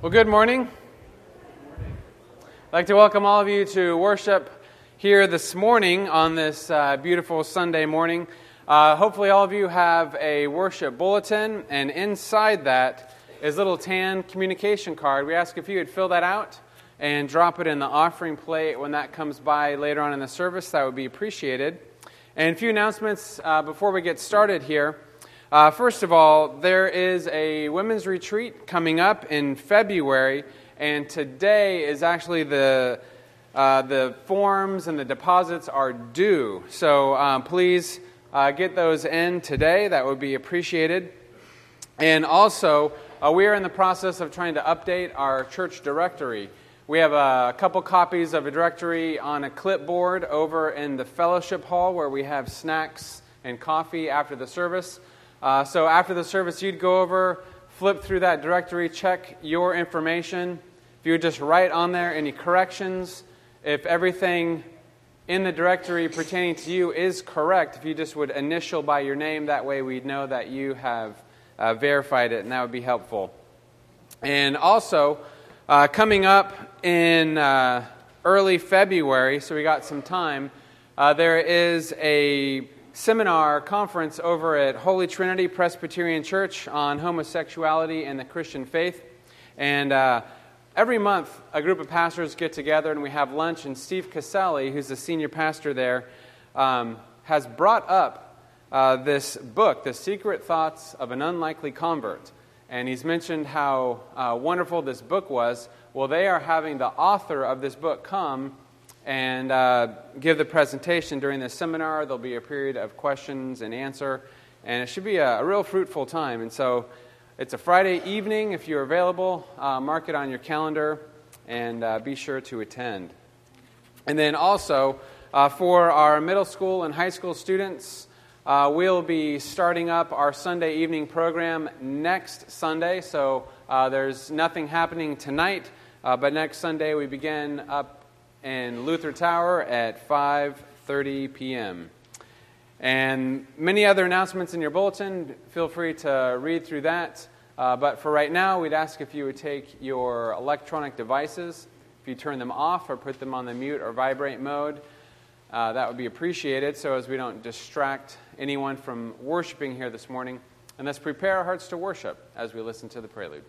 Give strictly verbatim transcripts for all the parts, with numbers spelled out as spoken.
Well, good morning. I'd like to welcome all of you to worship here this morning on this uh, beautiful Sunday morning. Uh, hopefully all of you have a worship bulletin, and inside that is a little tan communication card. We ask if you would fill that out and drop it in the offering plate when that comes by later on in the service. That would be appreciated. And a few announcements uh, before we get started here. Uh, first of all, there is a women's retreat coming up in February, and today is actually the uh, the forms and the deposits are due. So um, please uh, get those in today. That would be appreciated. And also, uh, we are in the process of trying to update our church directory. We have a couple copies of a directory on a clipboard over in the fellowship hall where we have snacks and coffee after the service. Uh, so after the service, you'd go over, flip through that directory, check your information. If you would just write on there any corrections, if everything in the directory pertaining to you is correct, if you just would initial by your name, that way we'd know that you have uh, verified it, and that would be helpful. And also, uh, coming up in uh, early February, so we got some time, uh, there is a seminar conference over at Holy Trinity Presbyterian Church on homosexuality and the Christian faith. And uh, every month, a group of pastors get together and we have lunch. And Steve Caselli, who's the senior pastor there, um, has brought up uh, this book, The Secret Thoughts of an Unlikely Convert. And he's mentioned how uh, wonderful this book was. Well, they are having the author of this book come and uh, give the presentation during the seminar. There'll be a period of questions and answer, and it should be a, a real fruitful time. And so it's a Friday evening. If you're available, uh, mark it on your calendar, and uh, be sure to attend. And then also, uh, for our middle school and high school students, uh, we'll be starting up our Sunday evening program next Sunday. So uh, there's nothing happening tonight, uh, but next Sunday we begin up in Luther Tower at five thirty p.m. And many other announcements in your bulletin. Feel free to read through that. Uh, but for right now, we'd ask if you would take your electronic devices, if you turn them off or put them on the mute or vibrate mode, uh, that would be appreciated so as we don't distract anyone from worshiping here this morning. And let's prepare our hearts to worship as we listen to the prelude.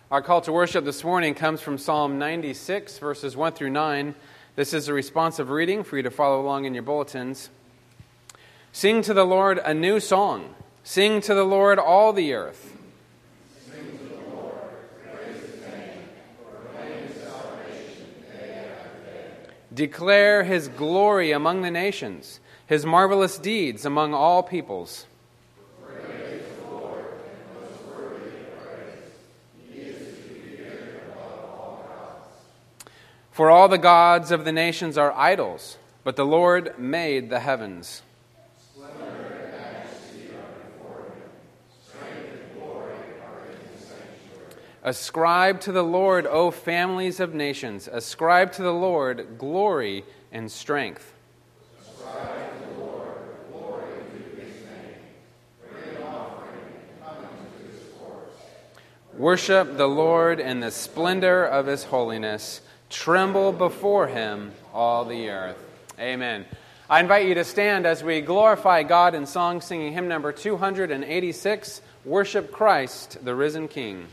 Our call to worship this morning comes from Psalm ninety-six, verses one through nine. This is a responsive reading for you to follow along in your bulletins. Sing to the Lord a new song. Sing to the Lord all the earth. Sing to the Lord, praise His name, proclaim His salvation day after day. Declare His glory among the nations, His marvelous deeds among all peoples. For all the gods of the nations are idols, but the Lord made the heavens. Splendor and majesty are before Him. Strength and glory are in His sanctuary. Ascribe to the Lord, O families of nations. Ascribe to the Lord glory and strength. Ascribe to the Lord glory to His name. Bring an offering and come into His courts. Worship the Lord in the splendor of His holiness. Tremble before Him, all the earth. Amen. I invite you to stand as we glorify God in song, singing hymn number two eighty-six, Worship Christ, the Risen King.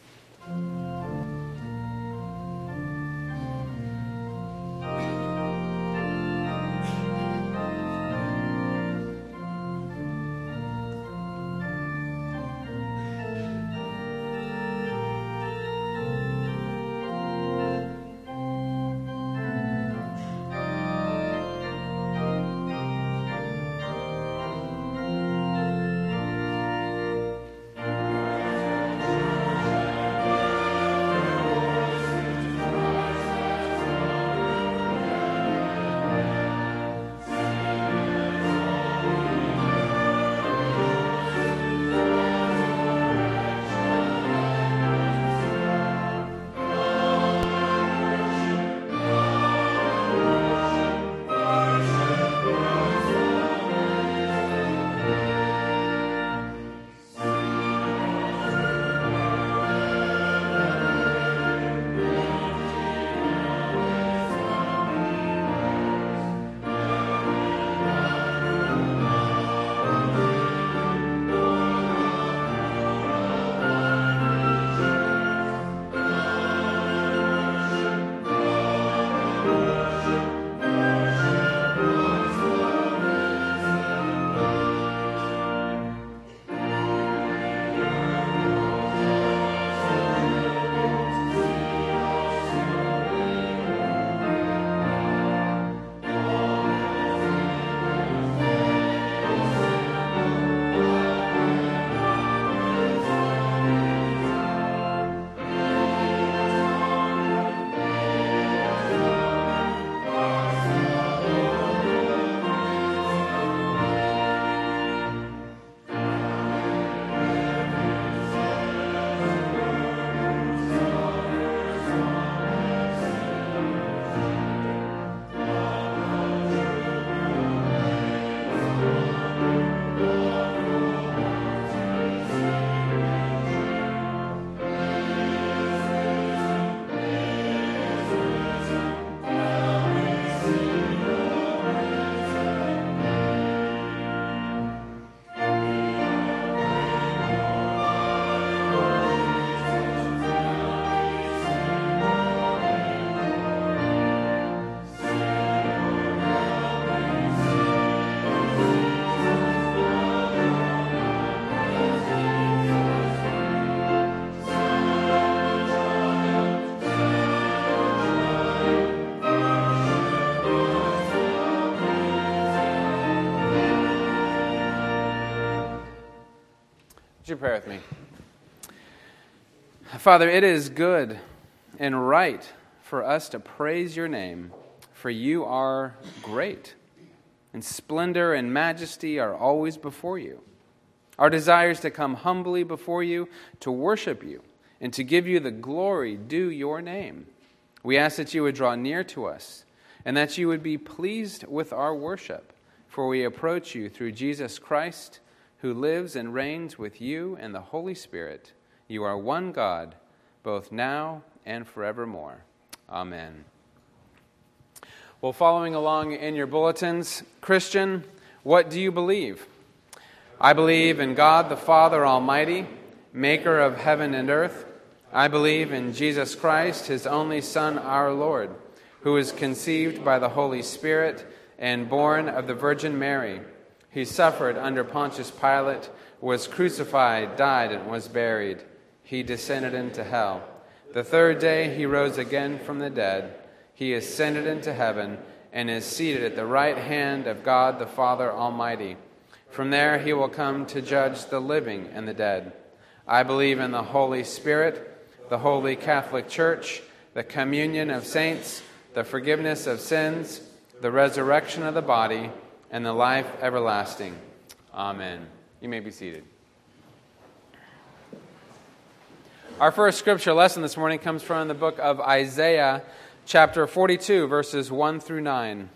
Would you pray with me? Father, it is good and right for us to praise your name, for you are great, and splendor and majesty are always before you. Our desire is to come humbly before you, to worship you, and to give you the glory due your name. We ask that you would draw near to us, and that you would be pleased with our worship, for we approach you through Jesus Christ, who lives and reigns with you and the Holy Spirit. You are one God, both now and forevermore. Amen. Well, following along in your bulletins, Christian, what do you believe? I believe in God the Father Almighty, maker of heaven and earth. I believe in Jesus Christ, his only Son, our Lord, who was conceived by the Holy Spirit and born of the Virgin Mary. He suffered under Pontius Pilate, was crucified, died, and was buried. He descended into hell. The third day he rose again from the dead. He ascended into heaven and is seated at the right hand of God the Father Almighty. From there he will come to judge the living and the dead. I believe in the Holy Spirit, the Holy Catholic Church, the communion of saints, the forgiveness of sins, the resurrection of the body, and the life everlasting. Amen. You may be seated. Our first scripture lesson this morning comes from the book of Isaiah, chapter forty-two, verses one through nine.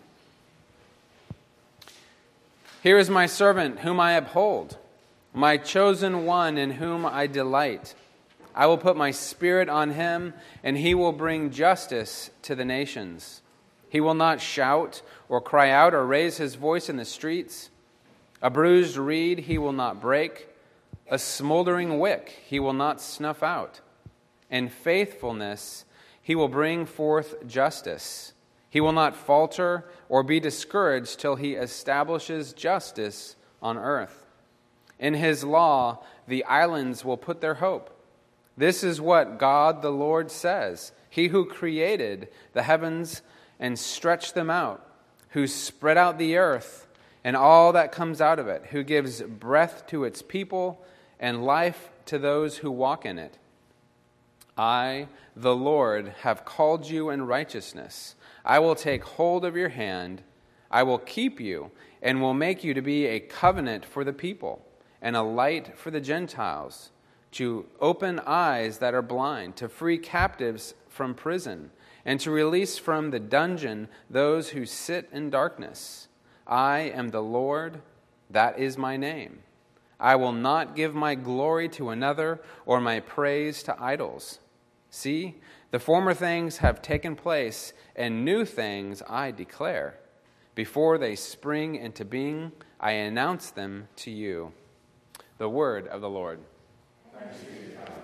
Here is my servant whom I uphold, my chosen one in whom I delight. I will put my spirit on him, and he will bring justice to the nations. He will not shout or cry out or raise his voice in the streets. A bruised reed he will not break. A smoldering wick he will not snuff out. In faithfulness he will bring forth justice. He will not falter or be discouraged till he establishes justice on earth. In his law the islands will put their hope. This is what God the Lord says, he who created the heavens and stretched them out, who spread out the earth and all that comes out of it, who gives breath to its people and life to those who walk in it. I, the Lord, have called you in righteousness. I will take hold of your hand. I will keep you and will make you to be a covenant for the people and a light for the Gentiles, to open eyes that are blind, to free captives from prison, and to release from the dungeon those who sit in darkness. I am the Lord, that is my name. I will not give my glory to another or my praise to idols. See, the former things have taken place, and new things I declare. Before they spring into being, I announce them to you. The word of the Lord. Thanks be to God.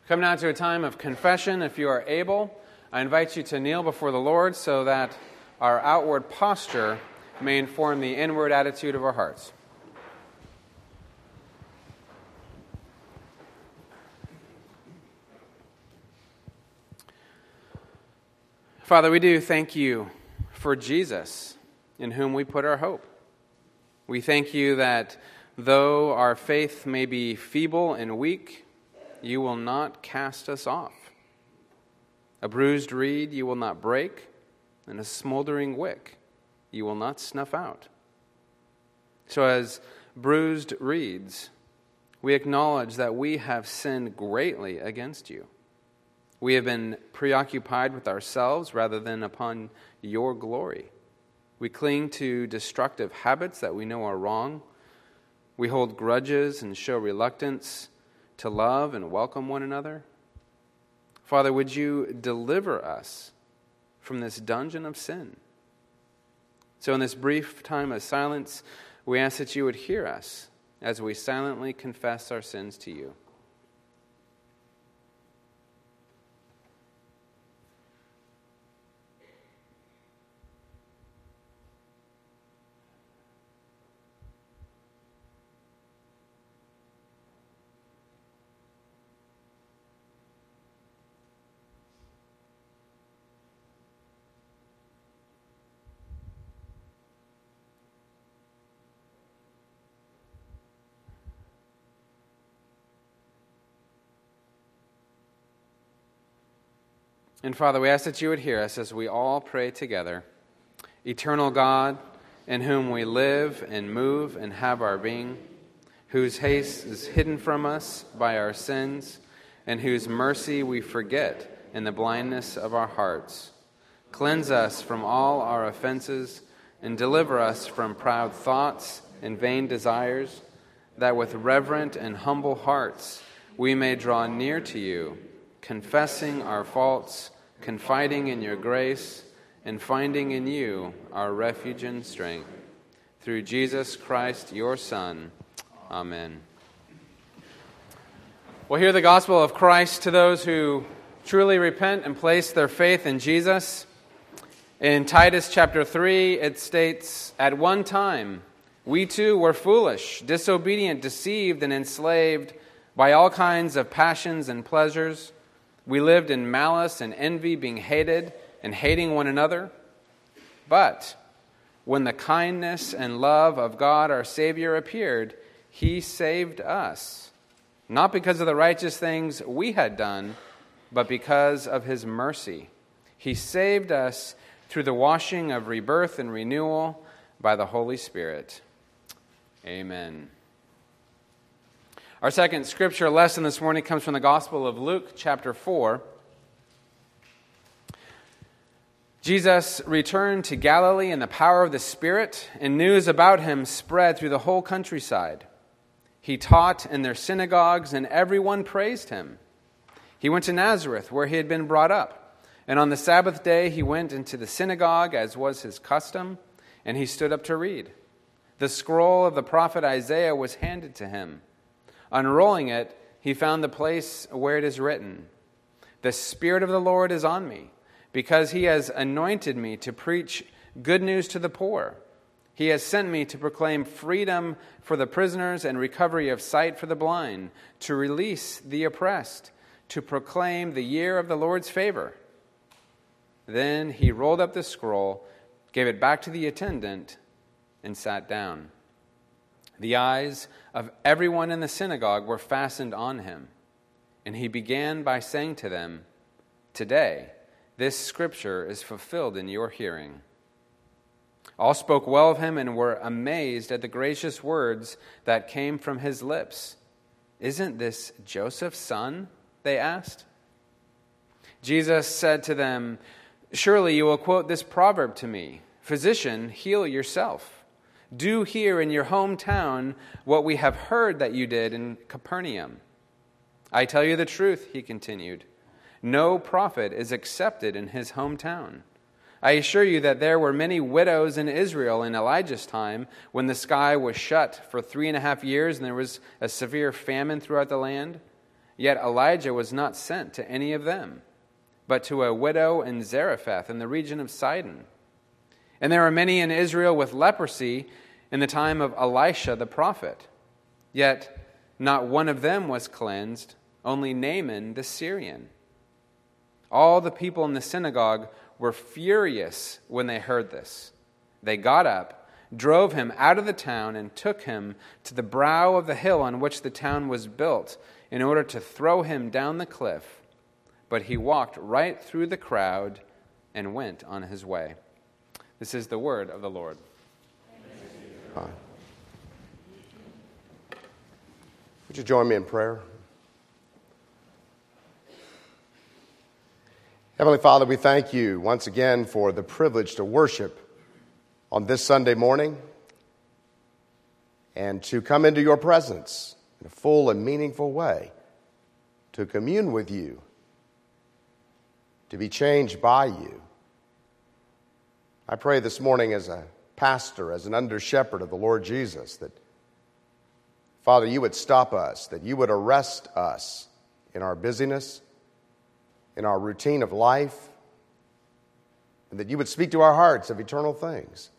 Come now to a time of confession. If you are able, I invite you to kneel before the Lord so that our outward posture may inform the inward attitude of our hearts. Father, we do thank you for Jesus, in whom we put our hope. We thank you that though our faith may be feeble and weak, you will not cast us off. A bruised reed you will not break, and a smoldering wick you will not snuff out. So as bruised reeds, we acknowledge that we have sinned greatly against you. We have been preoccupied with ourselves rather than upon your glory. We cling to destructive habits that we know are wrong. We hold grudges and show reluctance to love and welcome one another. Father, would you deliver us from this dungeon of sin? So in this brief time of silence, we ask that you would hear us as we silently confess our sins to you. And Father, we ask that you would hear us as we all pray together. Eternal God, in whom we live and move and have our being, whose haste is hidden from us by our sins, and whose mercy we forget in the blindness of our hearts. Cleanse us from all our offenses, and deliver us from proud thoughts and vain desires, that with reverent and humble hearts we may draw near to you, confessing our faults, confiding in your grace, and finding in you our refuge and strength. Through Jesus Christ, your Son. Amen. We'll hear the gospel of Christ to those who truly repent and place their faith in Jesus. In Titus chapter three, it states, "At one time, we too were foolish, disobedient, deceived, and enslaved by all kinds of passions and pleasures. We lived in malice and envy, being hated and hating one another. But when the kindness and love of God our Savior appeared, he saved us, not because of the righteous things we had done, but because of his mercy. He saved us through the washing of rebirth and renewal by the Holy Spirit." Amen. Our second scripture lesson this morning comes from the Gospel of Luke, chapter four. Jesus returned to Galilee in the power of the Spirit, and news about him spread through the whole countryside. He taught in their synagogues, and everyone praised him. He went to Nazareth, where he had been brought up, and on the Sabbath day he went into the synagogue, as was his custom, and he stood up to read. The scroll of the prophet Isaiah was handed to him. Unrolling it, he found the place where it is written, "The Spirit of the Lord is on me, because he has anointed me to preach good news to the poor. He has sent me to proclaim freedom for the prisoners and recovery of sight for the blind, to release the oppressed, to proclaim the year of the Lord's favor." Then he rolled up the scroll, gave it back to the attendant, and sat down. The eyes of everyone in the synagogue were fastened on him, and he began by saying to them, "Today, this scripture is fulfilled in your hearing." All spoke well of him and were amazed at the gracious words that came from his lips. "Isn't this Joseph's son?" they asked. Jesus said to them, "Surely you will quote this proverb to me, 'Physician, heal yourself. Do here in your hometown what we have heard that you did in Capernaum.' I tell you the truth," he continued, "no prophet is accepted in his hometown. I assure you that there were many widows in Israel in Elijah's time, when the sky was shut for three and a half years and there was a severe famine throughout the land. Yet Elijah was not sent to any of them, but to a widow in Zarephath in the region of Sidon. And there were many in Israel with leprosy in the time of Elisha the prophet. Yet not one of them was cleansed, only Naaman the Syrian. All the people in the synagogue were furious when they heard this. They got up, drove him out of the town, and took him to the brow of the hill on which the town was built, in order to throw him down the cliff. But he walked right through the crowd and went on his way. This is the word of the Lord. Hi. Would you join me in prayer? Heavenly Father, we thank you once again for the privilege to worship on this Sunday morning and to come into your presence in a full and meaningful way, to commune with you, to be changed by you. I pray this morning as a pastor, as an under-shepherd of the Lord Jesus, that, Father, you would stop us, that you would arrest us in our busyness, in our routine of life, and that you would speak to our hearts of eternal things.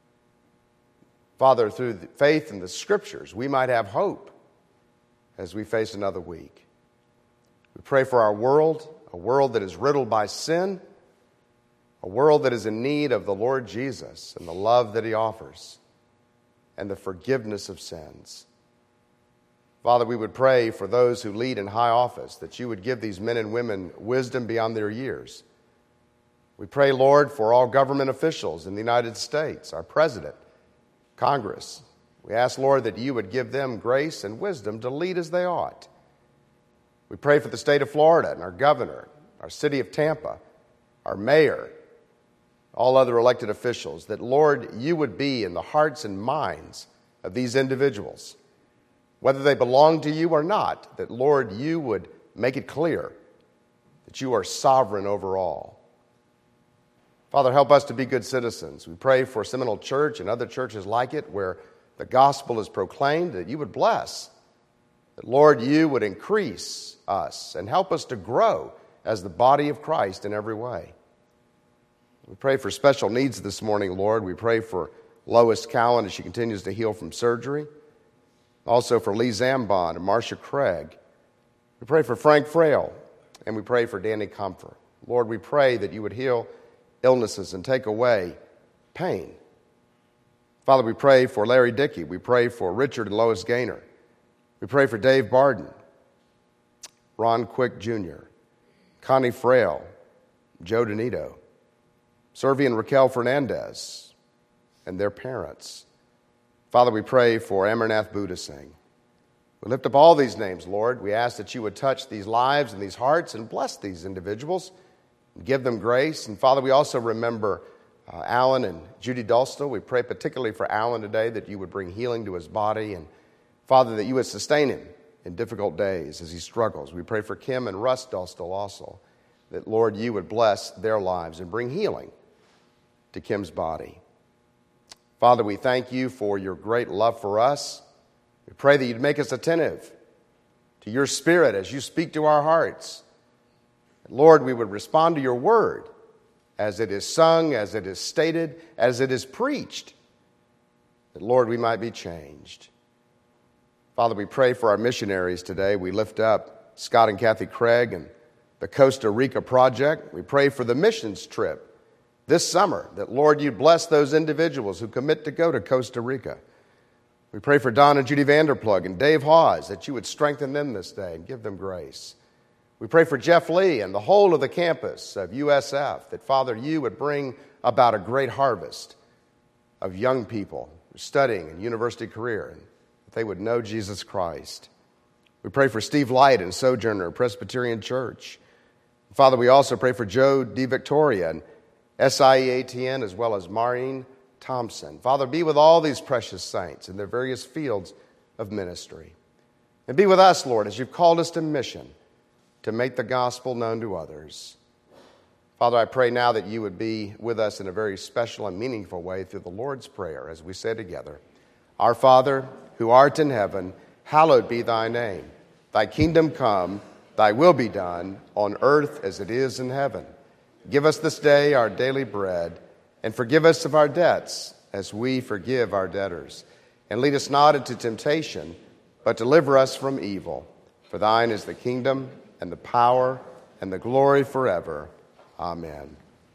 Father, through the faith in the Scriptures, we might have hope as we face another week. We pray for our world, a world that is riddled by sin, a world that is in need of the Lord Jesus and the love that he offers and the forgiveness of sins. Father, we would pray for those who lead in high office, that you would give these men and women wisdom beyond their years. We pray, Lord, for all government officials in the United States, our president, Congress. We ask, Lord, that you would give them grace and wisdom to lead as they ought. We pray for the state of Florida and our governor, our city of Tampa, our mayor, all other elected officials, that, Lord, you would be in the hearts and minds of these individuals, whether they belong to you or not, that, Lord, you would make it clear that you are sovereign over all. Father, help us to be good citizens. We pray for Seminole Church and other churches like it where the gospel is proclaimed, that you would bless, that, Lord, you would increase us and help us to grow as the body of Christ in every way. We pray for special needs this morning, Lord. We pray for Lois Cowan as she continues to heal from surgery. Also for Lee Zambon and Marcia Craig. We pray for Frank Frail, and we pray for Danny Comfort. Lord, we pray that you would heal illnesses and take away pain. Father, we pray for Larry Dickey. We pray for Richard and Lois Gaynor. We pray for Dave Barden, Ron Quick Junior, Connie Frail, Joe Donito, Servi and Raquel Fernandez, and their parents. Father, we pray for Amarnath Budasing. We lift up all these names, Lord. We ask that you would touch these lives and these hearts and bless these individuals and give them grace. And Father, we also remember uh, Alan and Judy Dulstel. We pray particularly for Alan today that you would bring healing to his body. And Father, that you would sustain him in difficult days as he struggles. We pray for Kim and Russ Dulstel also, that, Lord, you would bless their lives and bring healing to Kim's body. Father, we thank you for your great love for us. We pray that you'd make us attentive to your Spirit as you speak to our hearts. Lord, we would respond to your word as it is sung, as it is stated, as it is preached, that, Lord, we might be changed. Father, we pray for our missionaries today. We lift up Scott and Kathy Craig and the Costa Rica Project. We pray for the missions trip this summer, that, Lord, you bless those individuals who commit to go to Costa Rica. We pray for Don and Judy Vanderplug and Dave Hawes, that you would strengthen them this day and give them grace. We pray for Jeff Lee and the whole of the campus of U S F, that, Father, you would bring about a great harvest of young people studying in university career, and that they would know Jesus Christ. We pray for Steve Light and Sojourner Presbyterian Church. Father, we also pray for Joe DiVictoria and S I E A T N, as well as Maureen Thompson. Father, be with all these precious saints in their various fields of ministry. And be with us, Lord, as you've called us to mission, to make the gospel known to others. Father, I pray now that you would be with us in a very special and meaningful way through the Lord's Prayer as we say together, Our Father, who art in heaven, hallowed be thy name. Thy kingdom come, Thy will be done on earth as it is in heaven. Give us this day our daily bread, and forgive us of our debts as we forgive our debtors. And lead us not into temptation, but deliver us from evil. For thine is the kingdom and the power and the glory forever. Amen.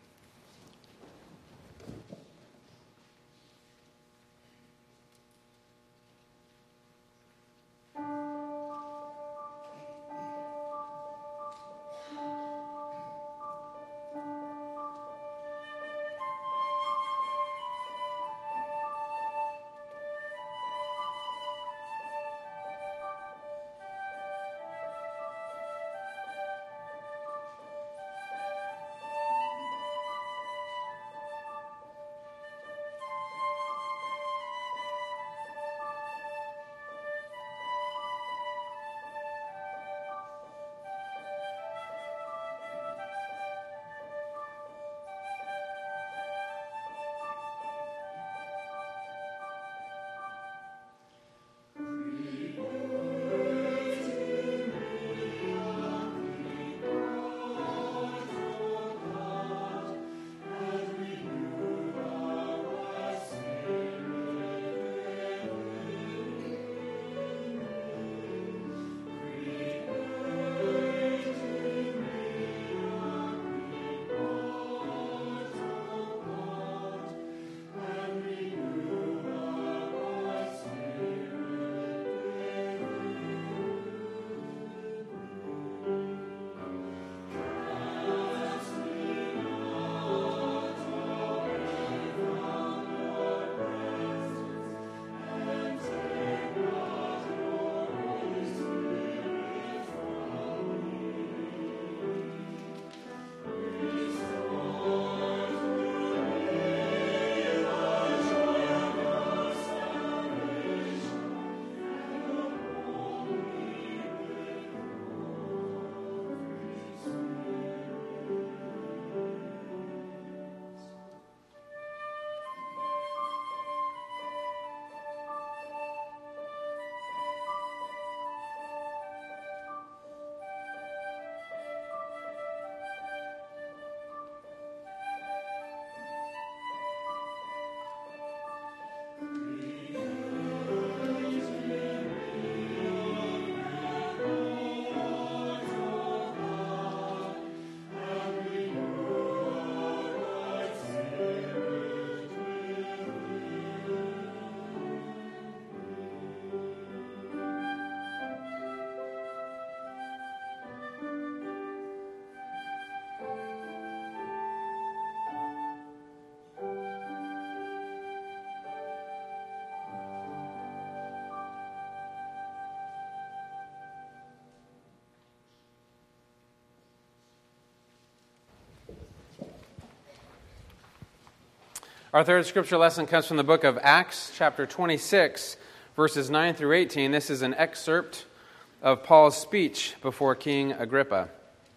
Our third scripture lesson comes from the book of Acts, chapter twenty-six, verses nine through eighteen. This is an excerpt of Paul's speech before King Agrippa.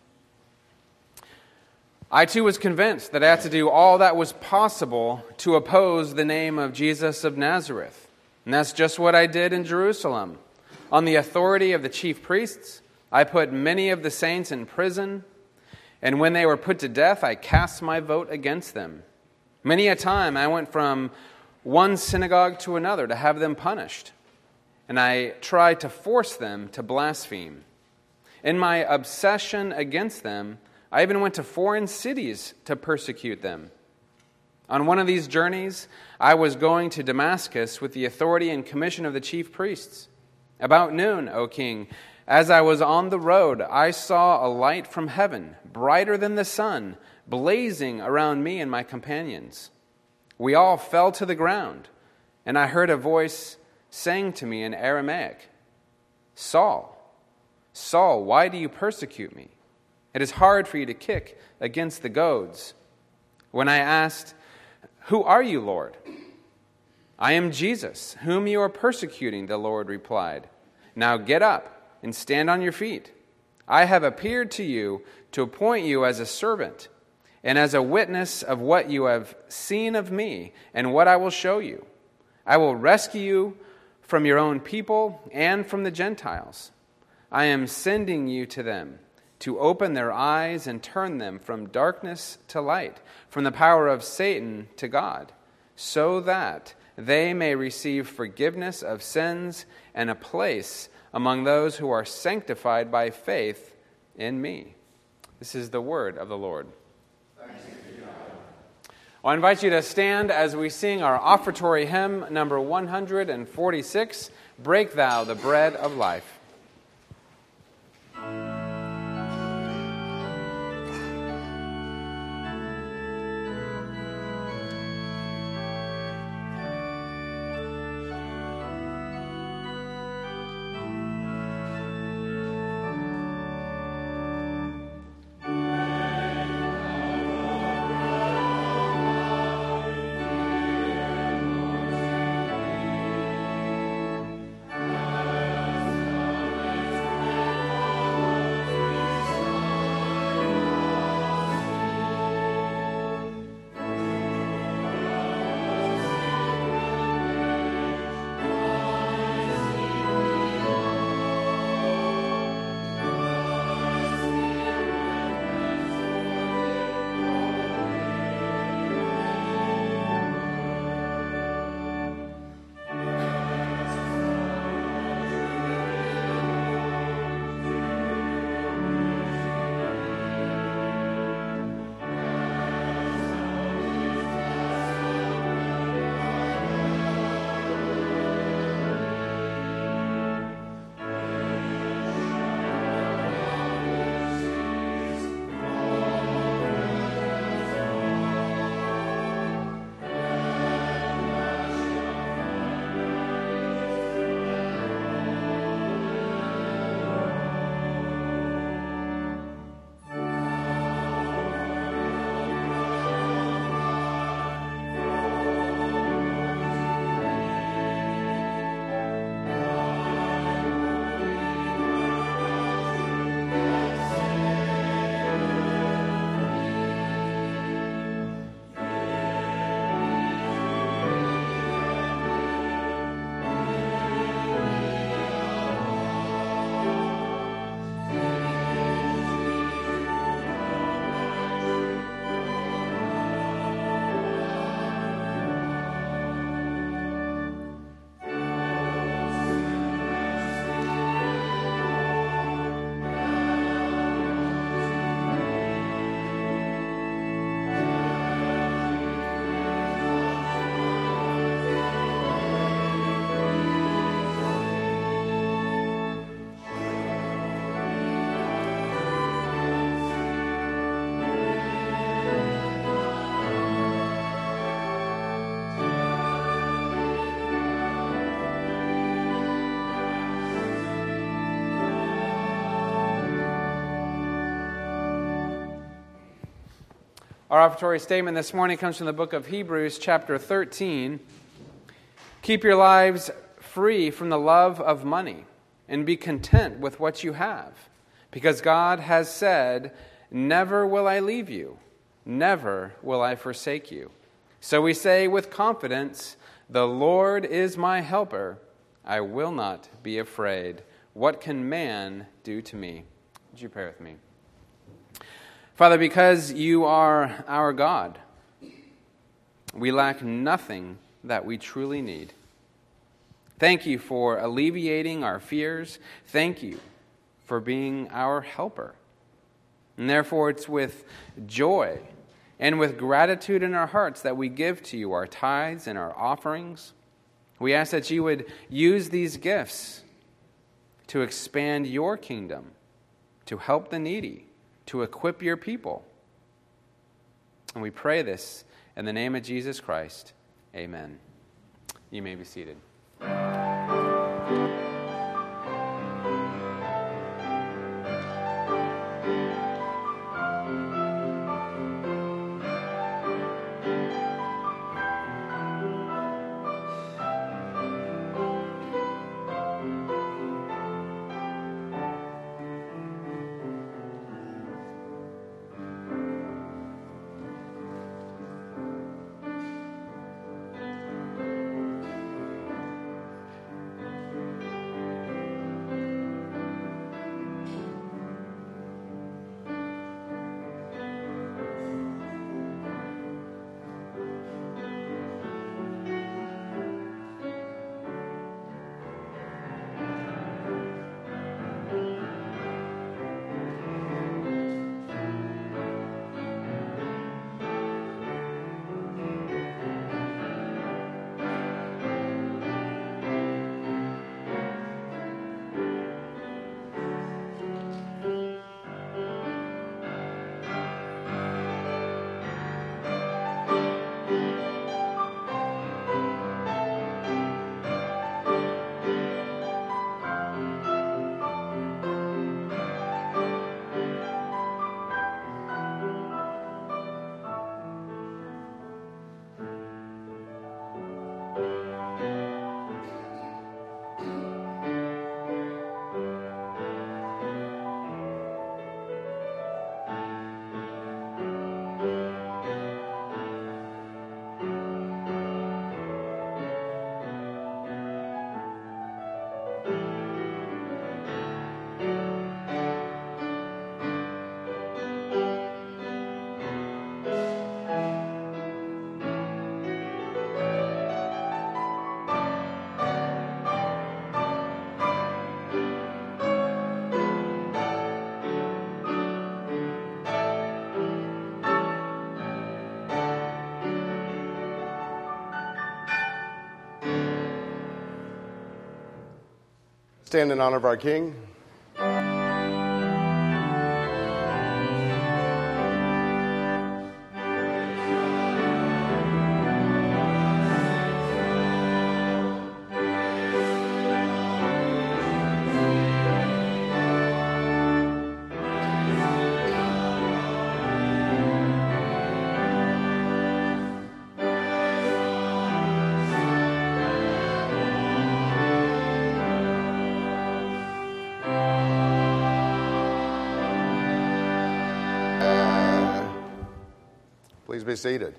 I too was convinced that I had to do all that was possible to oppose the name of Jesus of Nazareth. And that's just what I did in Jerusalem. On the authority of the chief priests, I put many of the saints in prison, and when they were put to death, I cast my vote against them. Many a time I went from one synagogue to another to have them punished, and I tried to force them to blaspheme. In my obsession against them, I even went to foreign cities to persecute them. On one of these journeys, I was going to Damascus with the authority and commission of the chief priests. About noon, O king, as I was on the road, I saw a light from heaven, brighter than the sun, blazing around me and my companions. We all fell to the ground, and I heard a voice saying to me in Aramaic, Saul, Saul, why do you persecute me? It is hard for you to kick against the goads. When I asked, Who are you, Lord? I am Jesus, whom you are persecuting, the Lord replied. Now get up and stand on your feet. I have appeared to you to appoint you as a servant and as a witness of what you have seen of me and what I will show you. I will rescue you from your own people and from the Gentiles. I am sending you to them to open their eyes and turn them from darkness to light, from the power of Satan to God, so that they may receive forgiveness of sins and a place among those who are sanctified by faith in me." This is the word of the Lord. Thanks be to God. I invite you to stand as we sing our offertory hymn, number one hundred forty-six, "Break Thou the Bread of Life." Our offertory statement this morning comes from the book of Hebrews, chapter thirteen. "Keep your lives free from the love of money, and be content with what you have, because God has said, 'Never will I leave you, never will I forsake you.' So we say with confidence, 'The Lord is my helper. I will not be afraid. What can man do to me?'" Would you pray with me? Father, because you are our God, we lack nothing that we truly need. Thank you for alleviating our fears. Thank you for being our helper. And therefore, it's with joy and with gratitude in our hearts that we give to you our tithes and our offerings. We ask that you would use these gifts to expand your kingdom, to help the needy, to equip your people. And we pray this in the name of Jesus Christ. Amen. You may be seated. Stand in honor of our King. Please be seated.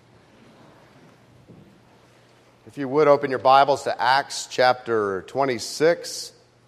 If you would, open your Bibles to Acts chapter twenty-six.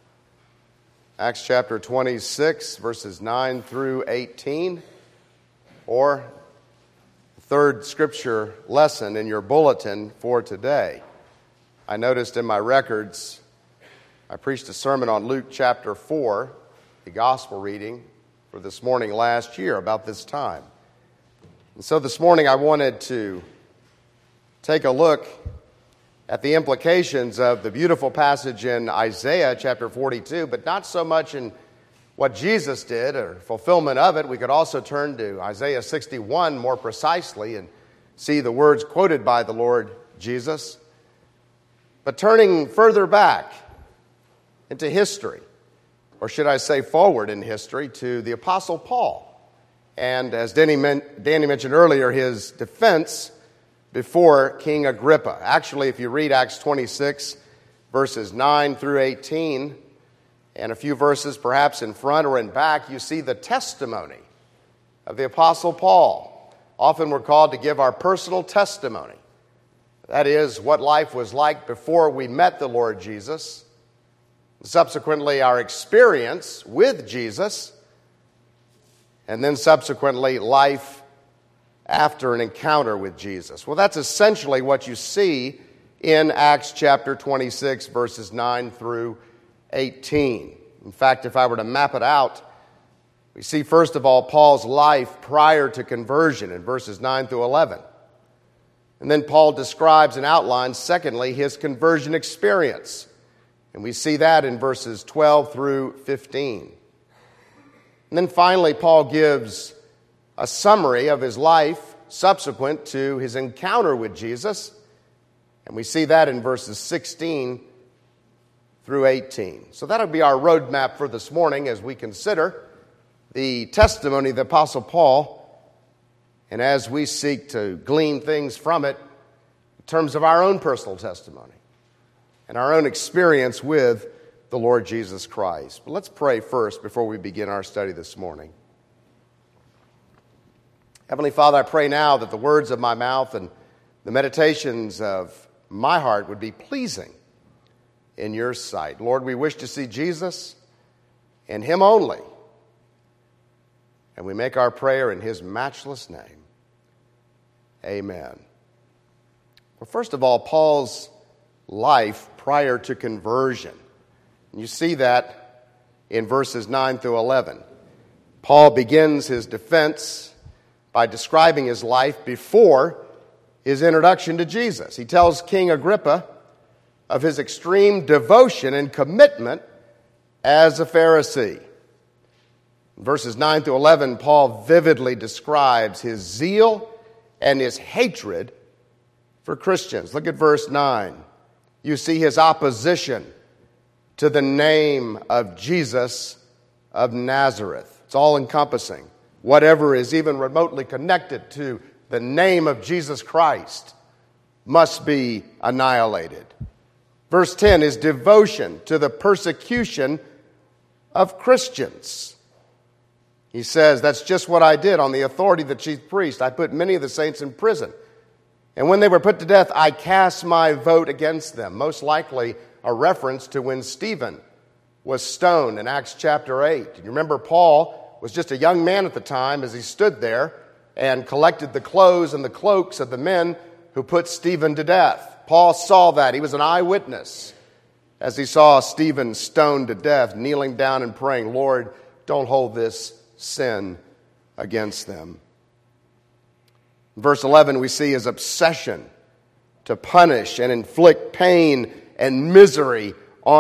Acts chapter twenty-six, verses nine through eighteen. Or the third scripture lesson in your bulletin for today. I noticed in my records, I preached a sermon on Luke chapter four, the gospel reading for this morning last year, about this time. And so this morning I wanted to take a look at the implications of the beautiful passage in Isaiah chapter forty-two, but not so much in what Jesus did or fulfillment of it. We could also turn to Isaiah sixty-one more precisely and see the words quoted by the Lord Jesus. But turning further back into history, or should I say forward in history, to the Apostle Paul. And as Danny, men- Danny mentioned earlier, his defense before King Agrippa. Actually, if you read Acts twenty-six, verses nine through eighteen, and a few verses perhaps in front or in back, you see the testimony of the Apostle Paul. Often we're called to give our personal testimony. That is, what life was like before we met the Lord Jesus. Subsequently, our experience with Jesus. And then subsequently, life after an encounter with Jesus. Well, that's essentially what you see in Acts chapter twenty-six, verses nine through eighteen. In fact, if I were to map it out, we see first of all Paul's life prior to conversion in verses nine through eleven. And then Paul describes and outlines, secondly, his conversion experience. And we see that in verses twelve through fifteen. And then finally, Paul gives a summary of his life subsequent to his encounter with Jesus. And we see that in verses sixteen through eighteen. So that'll be our roadmap for this morning as we consider the testimony of the Apostle Paul, and as we seek to glean things from it in terms of our own personal testimony and our own experience with the Lord Jesus Christ. But let's pray first before we begin our study this morning. Heavenly Father, I pray now that the words of my mouth and the meditations of my heart would be pleasing in your sight. Lord, we wish to see Jesus and him only. And we make our prayer in his matchless name. Amen. Well, first of all, Paul's life prior to conversion. You see that in verses nine through eleven. Paul begins his defense by describing his life before his introduction to Jesus. He tells King Agrippa of his extreme devotion and commitment as a Pharisee. In verses nine through eleven, Paul vividly describes his zeal and his hatred for Christians. Look at verse nine. You see his opposition to the name of Jesus of Nazareth. It's all-encompassing. Whatever is even remotely connected to the name of Jesus Christ must be annihilated. Verse ten is devotion to the persecution of Christians. He says, that's just what I did on the authority of the chief priest. I put many of the saints in prison. And when they were put to death, I cast my vote against them. Most likely a reference to when Stephen was stoned in Acts chapter eight. You remember Paul was just a young man at the time as he stood there and collected the clothes and the cloaks of the men who put Stephen to death. Paul saw that. He was an eyewitness as he saw Stephen stoned to death, kneeling down and praying, Lord, don't hold this sin against them. In verse eleven, we see his obsession to punish and inflict pain and misery on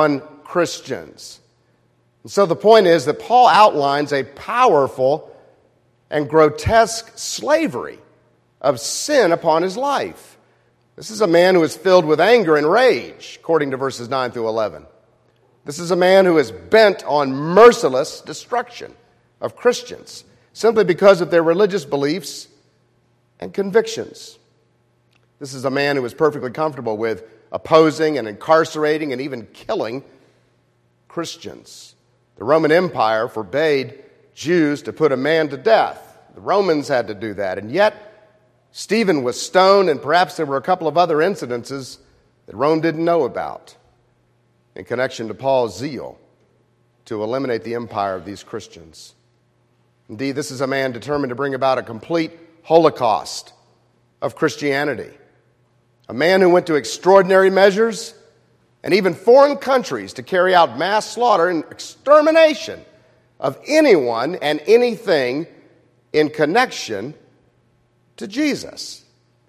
Christians. And so the point is that Paul outlines a powerful and grotesque slavery of sin upon his life. This is a man who is filled with anger and rage, according to verses nine through eleven. This is a man who is bent on merciless destruction of Christians simply because of their religious beliefs and convictions. This is a man who is perfectly comfortable with opposing and incarcerating and even killing Christians. The Roman Empire forbade Jews to put a man to death. The Romans had to do that, and yet Stephen was stoned, and perhaps there were a couple of other incidences that Rome didn't know about in connection to Paul's zeal to eliminate the empire of these Christians. Indeed, this is a man determined to bring about a complete holocaust of Christianity. A man who went to extraordinary measures and even foreign countries to carry out mass slaughter and extermination of anyone and anything in connection to Jesus.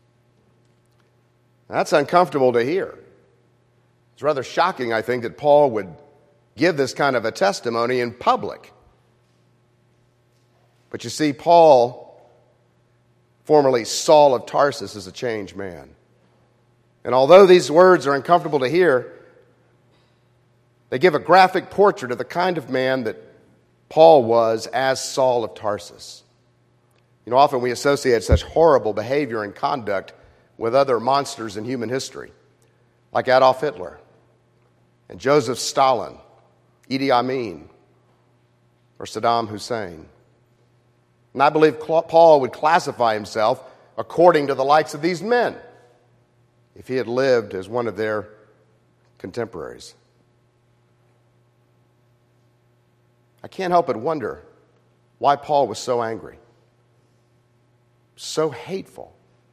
That's uncomfortable to hear. It's rather shocking, I think, that Paul would give this kind of a testimony in public. But you see, Paul, formerly Saul of Tarsus, is a changed man. And although these words are uncomfortable to hear, they give a graphic portrait of the kind of man that Paul was as Saul of Tarsus. You know, often we associate such horrible behavior and conduct with other monsters in human history, like Adolf Hitler and Joseph Stalin, Idi Amin, or Saddam Hussein. And I believe Paul would classify himself according to the likes of these men if he had lived as one of their contemporaries. I can't help but wonder why Paul was so angry, so hateful,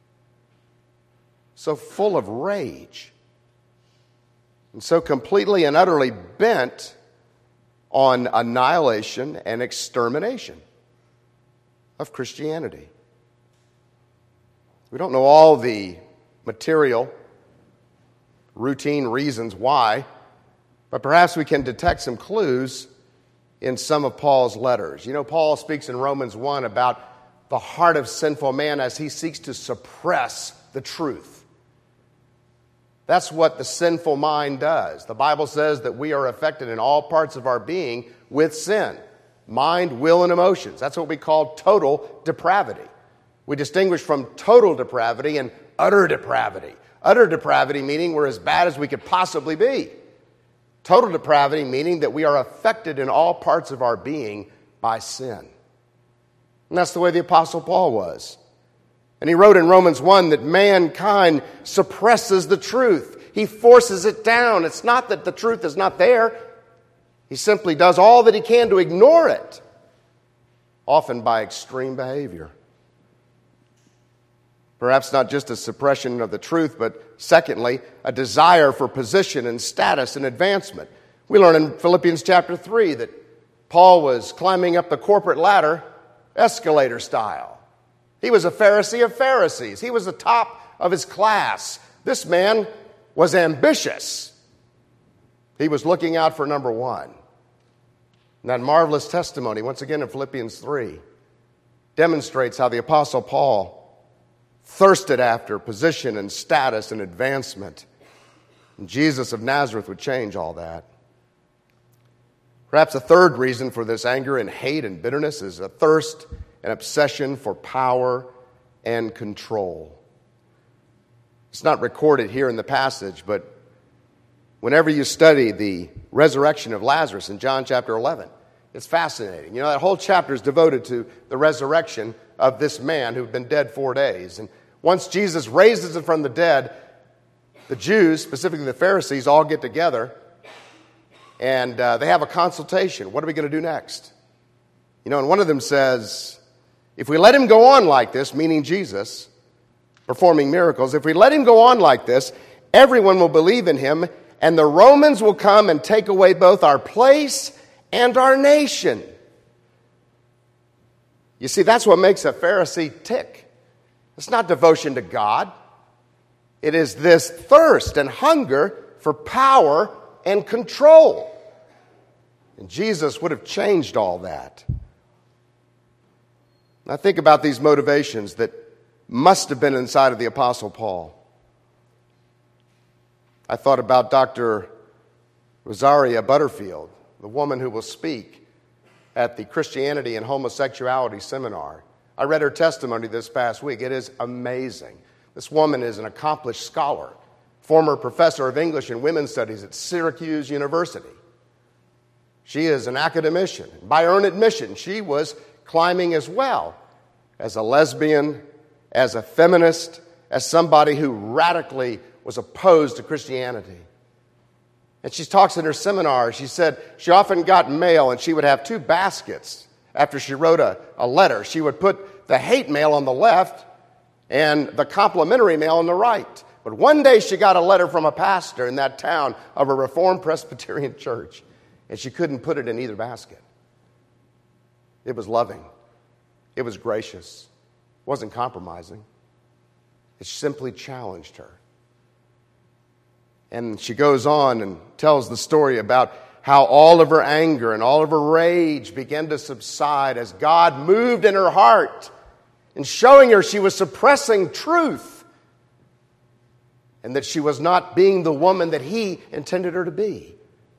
so full of rage, and so completely and utterly bent on annihilation and extermination of Christianity. We don't know all the material, routine reasons why, but perhaps we can detect some clues in some of Paul's letters. You know, Paul speaks in Romans one about the heart of sinful man as he seeks to suppress the truth. That's what the sinful mind does. The Bible says that we are affected in all parts of our being with sin. Mind, will, and emotions. That's what we call total depravity. We distinguish from total depravity and utter depravity. Utter depravity meaning we're as bad as we could possibly be. Total depravity meaning that we are affected in all parts of our being by sin. And that's the way the Apostle Paul was. And he wrote in Romans one that mankind suppresses the truth. He forces it down. It's not that the truth is not there. He simply does all that he can to ignore it, often by extreme behavior. Perhaps not just a suppression of the truth, but secondly, a desire for position and status and advancement. We learn in Philippians chapter three that Paul was climbing up the corporate ladder escalator style. He was a Pharisee of Pharisees. He was the top of his class. This man was ambitious. He was looking out for number one. And that marvelous testimony, once again in Philippians three, demonstrates how the Apostle Paul thirsted after position and status and advancement. And Jesus of Nazareth would change all that. Perhaps a third reason for this anger and hate and bitterness is a thirst and obsession for power and control. It's not recorded here in the passage, but whenever you study the resurrection of Lazarus in John chapter eleven, it's fascinating. You know, that whole chapter is devoted to the resurrection of this man who'd been dead four days. And once Jesus raises him from the dead, the Jews, specifically the Pharisees, all get together and uh, they have a consultation. What are we going to do next? You know, and one of them says, if we let him go on like this, meaning Jesus, performing miracles, if we let him go on like this, everyone will believe in him, and the Romans will come and take away both our place and our nation. You see, that's what makes a Pharisee tick. It's not devotion to God. It is this thirst and hunger for power and control. And Jesus would have changed all that. I think about these motivations that must have been inside of the Apostle Paul. I thought about Doctor Rosaria Butterfield, the woman who will speak at the Christianity and Homosexuality Seminar. I read her testimony this past week. It is amazing. This woman is an accomplished scholar, former professor of English and Women's Studies at Syracuse University. She is an academician. By her own admission, she was climbing as well as a lesbian, as a feminist, as somebody who radically was opposed to Christianity. And she talks in her seminar, she said she often got mail and she would have two baskets after she wrote a, a letter. She would put the hate mail on the left and the complimentary mail on the right. But one day she got a letter from a pastor in that town of a Reformed Presbyterian church, and she couldn't put it in either basket. It was loving. It was gracious. It wasn't compromising. It simply challenged her. And she goes on and tells the story about how all of her anger and all of her rage began to subside as God moved in her heart and showing her she was suppressing truth and that she was not being the woman that He intended her to be.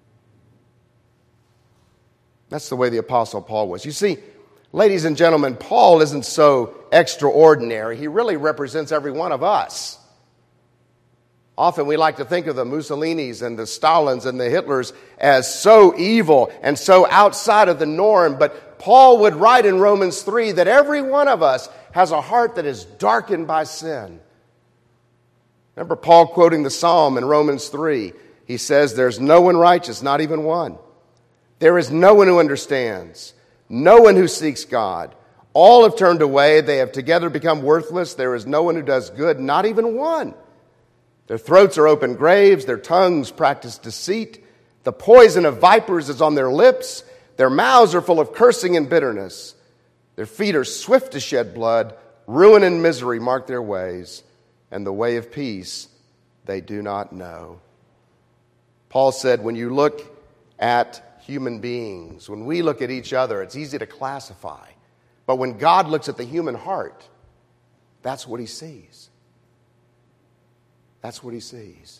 That's the way the Apostle Paul was. You see, ladies and gentlemen, Paul isn't so extraordinary. He really represents every one of us. Often we like to think of the Mussolinis and the Stalins and the Hitlers as so evil and so outside of the norm. But Paul would write in Romans three that every one of us has a heart that is darkened by sin. Remember Paul quoting the Psalm in Romans three. He says, "There's no one righteous, not even one. There is no one who understands, no one who seeks God. All have turned away, they have together become worthless. There is no one who does good, not even one. Their throats are open graves, their tongues practice deceit. The poison of vipers is on their lips. Their mouths are full of cursing and bitterness. Their feet are swift to shed blood. Ruin and misery mark their ways, and the way of peace they do not know." Paul said, when you look at human beings, when we look at each other, it's easy to classify. But when God looks at the human heart, that's what He sees. That's what He sees.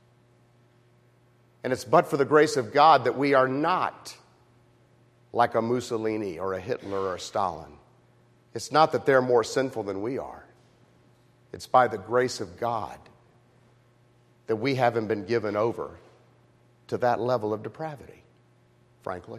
And it's but for the grace of God that we are not like a Mussolini or a Hitler or a Stalin. It's not that they're more sinful than we are. It's by the grace of God that we haven't been given over to that level of depravity, frankly.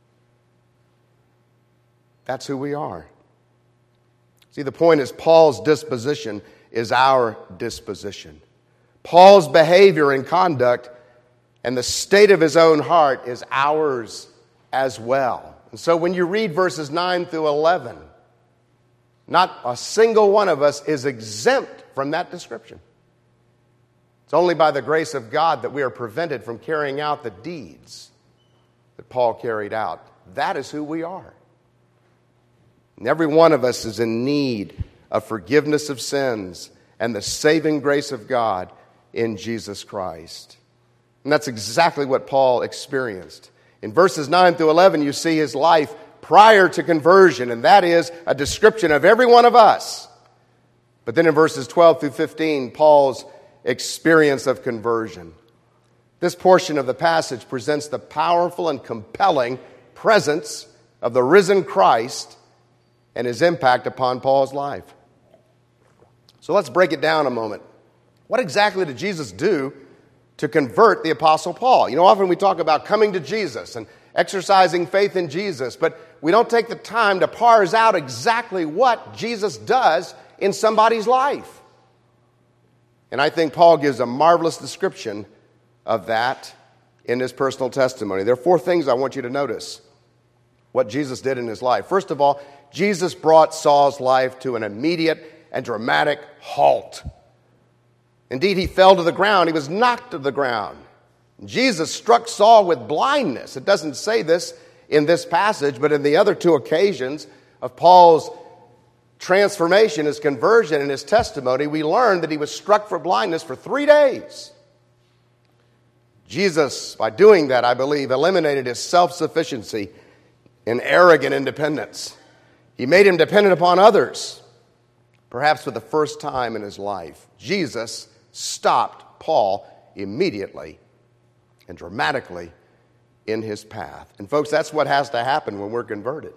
That's who we are. See, the point is Paul's disposition is our disposition. Paul's behavior and conduct and the state of his own heart is ours as well. And so when you read verses nine through eleven, not a single one of us is exempt from that description. It's only by the grace of God that we are prevented from carrying out the deeds that Paul carried out. That is who we are. And every one of us is in need of forgiveness of sins and the saving grace of God in Jesus Christ. And that's exactly what Paul experienced. In verses nine through eleven, you see his life prior to conversion, and that is a description of every one of us. But then in verses twelve through fifteen, Paul's experience of conversion. This portion of the passage presents the powerful and compelling presence of the risen Christ and his impact upon Paul's life. So let's break it down a moment. What exactly did Jesus do to convert the Apostle Paul? You know, often we talk about coming to Jesus and exercising faith in Jesus, but we don't take the time to parse out exactly what Jesus does in somebody's life. And I think Paul gives a marvelous description of that in his personal testimony. There are four things I want you to notice what Jesus did in his life. First of all, Jesus brought Saul's life to an immediate and dramatic halt. Indeed, he fell to the ground. He was knocked to the ground. Jesus struck Saul with blindness. It doesn't say this in this passage, but in the other two occasions of Paul's transformation, his conversion, and his testimony, we learn that he was struck for blindness for three days. Jesus, by doing that, I believe, eliminated his self-sufficiency and arrogant independence. He made him dependent upon others. Perhaps for the first time in his life, Jesus stopped Paul immediately and dramatically in his path. And folks, that's what has to happen when we're converted.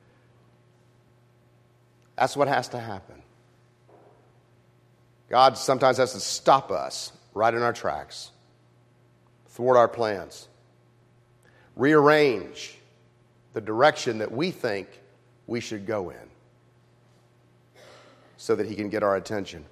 That's what has to happen. God sometimes has to stop us right in our tracks, thwart our plans, rearrange the direction that we think we should go in so that he can get our attention.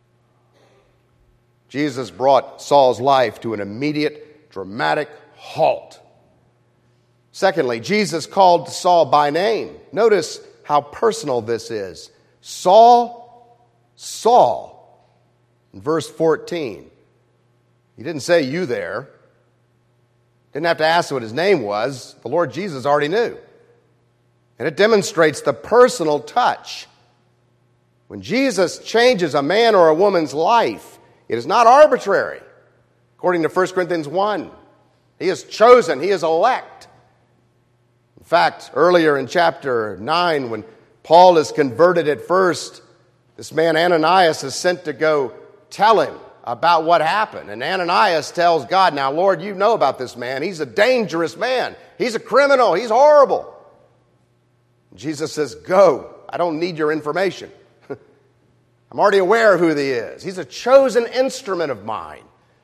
Jesus brought Saul's life to an immediate, dramatic halt. Secondly, Jesus called Saul by name. Notice how personal this is. Saul, Saul. In verse fourteen, he didn't say you there. Didn't have to ask what his name was. The Lord Jesus already knew. And it demonstrates the personal touch. When Jesus changes a man or a woman's life, it is not arbitrary. According to First Corinthians one, he is chosen, he is elect. In fact, earlier in chapter nine, when Paul is converted at first, this man Ananias is sent to go tell him about what happened. And Ananias tells God, now, Lord, you know about this man. He's a dangerous man. He's a criminal. He's horrible. Jesus says, go. I don't need your information. I'm already aware of who he is. He's a chosen instrument of mine.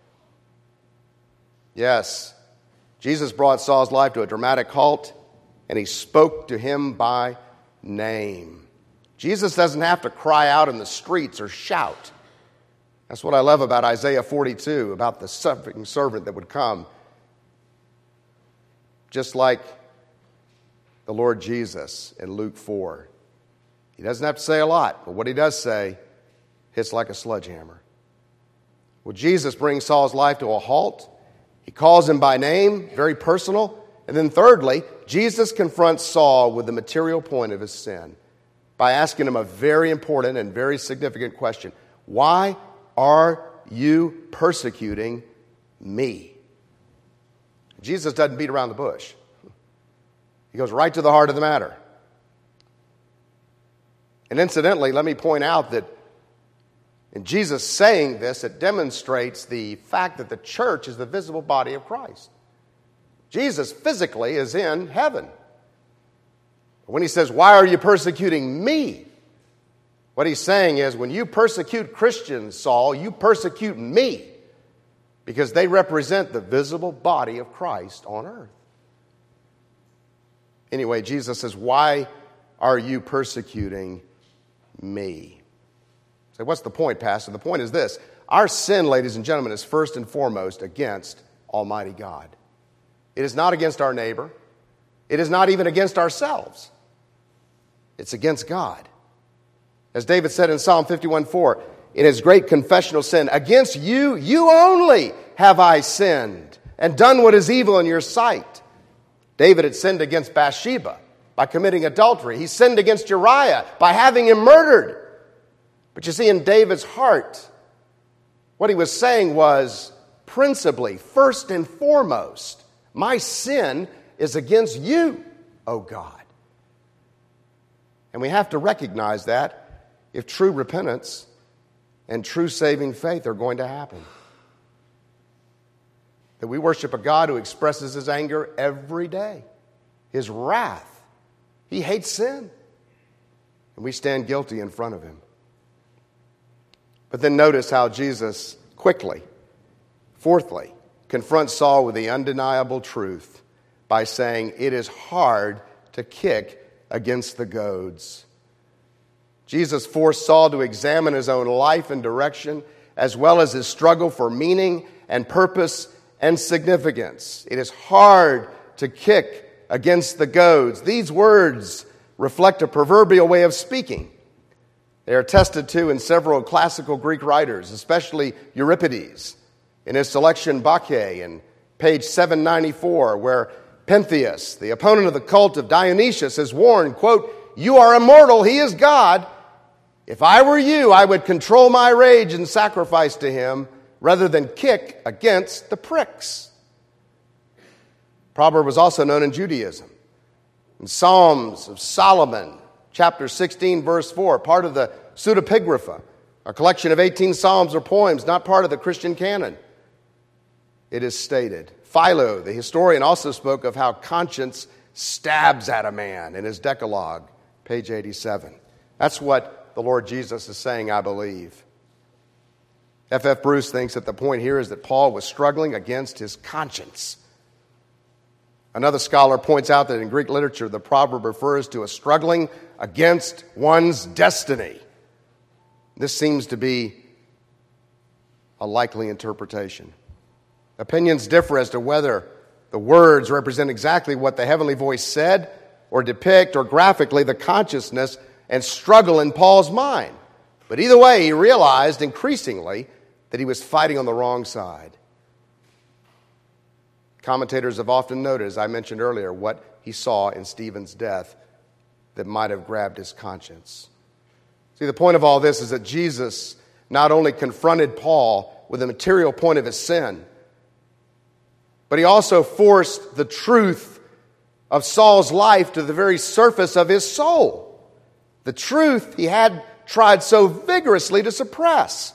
Yes, Jesus brought Saul's life to a dramatic halt, and he spoke to him by name. Jesus doesn't have to cry out in the streets or shout. That's what I love about Isaiah forty-two, about the suffering servant that would come. Just like the Lord Jesus in Luke four. He doesn't have to say a lot, but what he does say hits like a sledgehammer. Well, Jesus brings Saul's life to a halt. He calls him by name, very personal. And then thirdly, Jesus confronts Saul with the material point of his sin by asking him a very important and very significant question. Why are you persecuting me? Jesus doesn't beat around the bush. He goes right to the heart of the matter. And incidentally, let me point out that in Jesus saying this, it demonstrates the fact that the church is the visible body of Christ. Jesus physically is in heaven. When he says, why are you persecuting me? What he's saying is, when you persecute Christians, Saul, you persecute me, because they represent the visible body of Christ on earth. Anyway, Jesus says, why are you persecuting me? So what's the point, Pastor? The point is this. Our sin, ladies and gentlemen, is first and foremost against Almighty God. It is not against our neighbor. It is not even against ourselves. It's against God. As David said in Psalm fifty-one four, in his great confessional sin, against you, you only have I sinned and done what is evil in your sight. David had sinned against Bathsheba by committing adultery. He sinned against Uriah by having him murdered. But you see, in David's heart, what he was saying was, principally, first and foremost, my sin is against you, O God. And we have to recognize that if true repentance and true saving faith are going to happen. That we worship a God who expresses his anger every day, his wrath. He hates sin. And we stand guilty in front of him. But then notice how Jesus quickly, fourthly, confronts Saul with the undeniable truth by saying, it is hard to kick against the goads. Jesus forced Saul to examine his own life and direction, as well as his struggle for meaning and purpose and significance. It is hard to kick against the goads. These words reflect a proverbial way of speaking. They are attested to in several classical Greek writers, especially Euripides, in his selection Bacchae, in page seven ninety-four, where Pentheus, the opponent of the cult of Dionysius, is warned, quote, you are immortal, he is God. If I were you, I would control my rage and sacrifice to him rather than kick against the pricks. Proverb was also known in Judaism. In Psalms of Solomon, chapter sixteen, verse four, part of the pseudepigrapha, a collection of eighteen psalms or poems, not part of the Christian canon. It is stated. Philo, the historian, also spoke of how conscience stabs at a man in his Decalogue, page eighty-seven. That's what the Lord Jesus is saying, I believe. F F Bruce thinks that the point here is that Paul was struggling against his conscience. Another scholar points out that in Greek literature, the proverb refers to a struggling against one's destiny. This seems to be a likely interpretation. Opinions differ as to whether the words represent exactly what the heavenly voice said or depict or graphically the consciousness and struggle in Paul's mind. But either way, he realized increasingly that he was fighting on the wrong side. Commentators have often noted, as I mentioned earlier, what he saw in Stephen's death that might have grabbed his conscience. See, the point of all this is that Jesus not only confronted Paul with the material point of his sin, but he also forced the truth of Saul's life to the very surface of his soul. The truth he had tried so vigorously to suppress.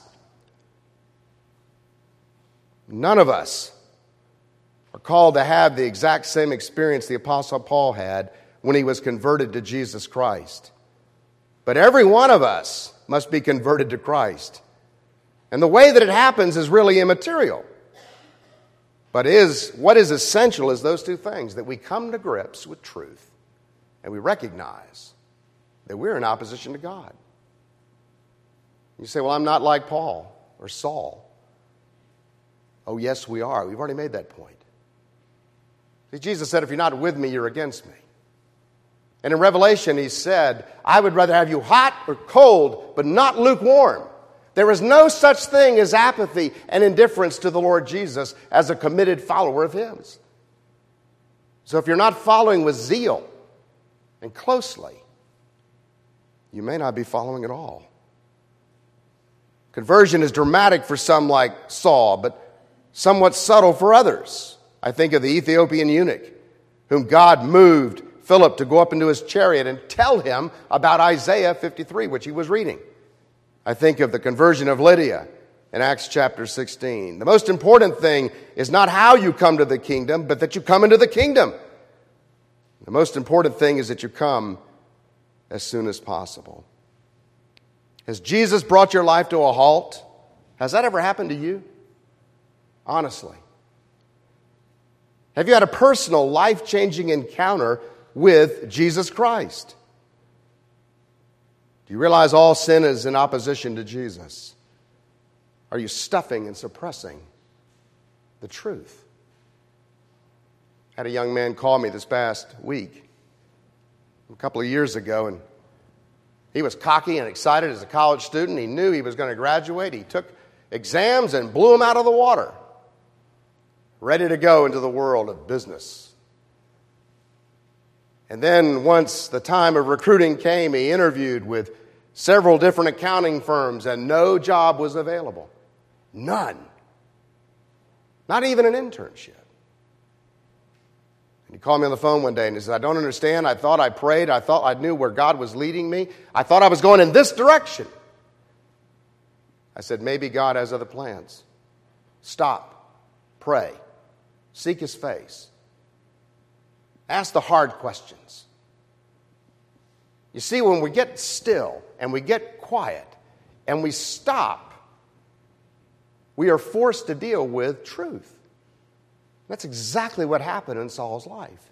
None of us are called to have the exact same experience the Apostle Paul had when he was converted to Jesus Christ. But every one of us must be converted to Christ. And the way that it happens is really immaterial. But is what is essential is those two things, that we come to grips with truth and we recognize that we're in opposition to God. You say, well, I'm not like Paul or Saul. Oh, yes, we are. We've already made that point. See, Jesus said, if you're not with me, you're against me. And in Revelation, he said, I would rather have you hot or cold, but not lukewarm. There is no such thing as apathy and indifference to the Lord Jesus as a committed follower of his. So if you're not following with zeal and closely, you may not be following at all. Conversion is dramatic for some like Saul, but somewhat subtle for others. I think of the Ethiopian eunuch, whom God moved Philip to go up into his chariot and tell him about Isaiah fifty-three, which he was reading. I think of the conversion of Lydia in Acts chapter sixteen. The most important thing is not how you come to the kingdom, but that you come into the kingdom. The most important thing is that you come as soon as possible. Has Jesus brought your life to a halt? Has that ever happened to you? Honestly. Have you had a personal, life-changing encounter with Jesus Christ? Do you realize all sin is in opposition to Jesus? Are you stuffing and suppressing the truth? I had a young man call me this past week, a couple of years ago, and he was cocky and excited as a college student. He knew he was going to graduate. He took exams and blew them out of the water, ready to go into the world of business. And then once the time of recruiting came, he interviewed with several different accounting firms, and no job was available. None. Not even an internship. And he called me on the phone one day and he said, I don't understand. I thought I prayed. I thought I knew where God was leading me. I thought I was going in this direction. I said, maybe God has other plans. Stop. Pray. Seek his face. Ask the hard questions. You see, when we get still and we get quiet and we stop, we are forced to deal with truth. That's exactly what happened in Saul's life.